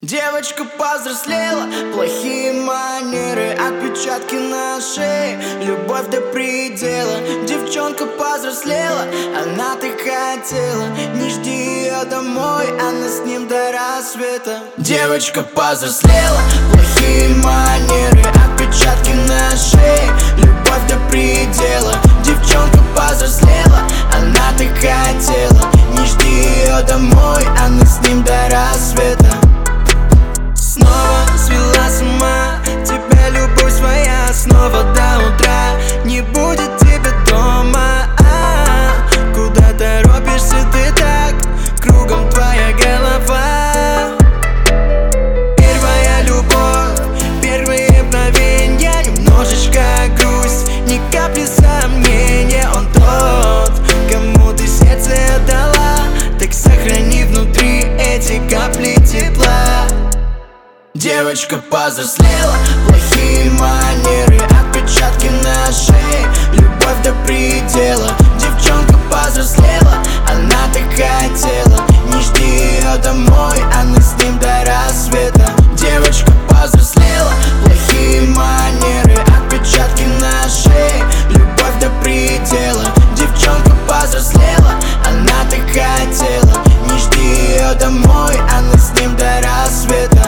Девочка повзрослела, плохие манеры, отпечатки на шее, любовь до предела. Девчонка повзрослела, она так хотела, не жди ее домой, она с ним до рассвета. Девочка повзрослела, плохие манеры, отпечатки на шее, любовь до предела. Девчонка повзрослела, она так хотела, не жди ее домой, она с ним до рассвета. Снова свела с ума тебя любовь своя, снова до утра не будет тебя дома. Куда торопишься ты так, кругом твоя голова. Первая любовь, первые мгновенья, немножечко грусть, ни капли сомнения. Он тот, кому ты сердце отдала, так сохрани внутри эти капли тепла. Девочка повзрослела, плохие манеры, отпечатки на шее, любовь до предела. Девчонка повзрослела, она так хотела, не жди ее домой, она с ним до рассвета. Девочка повзрослела, плохие манеры, отпечатки на шее, любовь до предела. Девчонка повзрослела, она так хотела, не жди ее домой, она с ним до рассвета.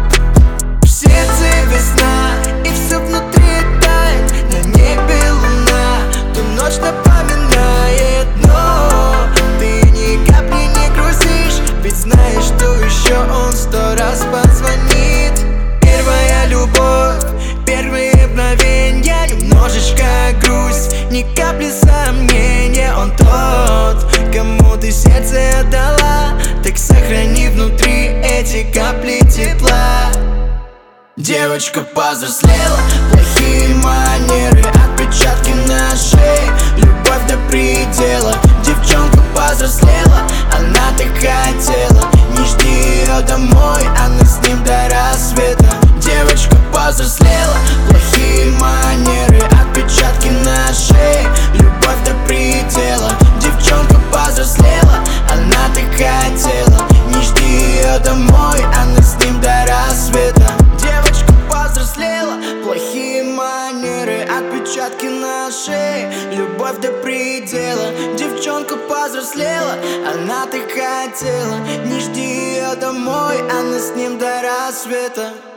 Весна, и все внутри тает, на небе луна, ту ночь напоминает. Но ты ни капли не грустишь, ведь знаешь, что еще он 100 раз позвонит. Первая любовь, первые мгновенья, немножечко грусть, ни капли сомнения. Он тот, кому ты сердце отдала, так сохрани внутри эти капли тепла. Девочка повзрослела, плохие манеры, отпечатки на шее, любовь до предела. Девчонка повзрослела, она так хотела, не жди ее домой, она с ним до рассвета. Девочка повзрослела, плохие манеры, отпечатки на шее, любовь до предела. Девчонка повзрослела, она так хотела, не жди ее домой, она с ним до рассвета. Повзрослела, плохие манеры, отпечатки на шее, любовь до предела. Девчонка повзрослела, она так хотела, не жди ее домой, она с ним до рассвета.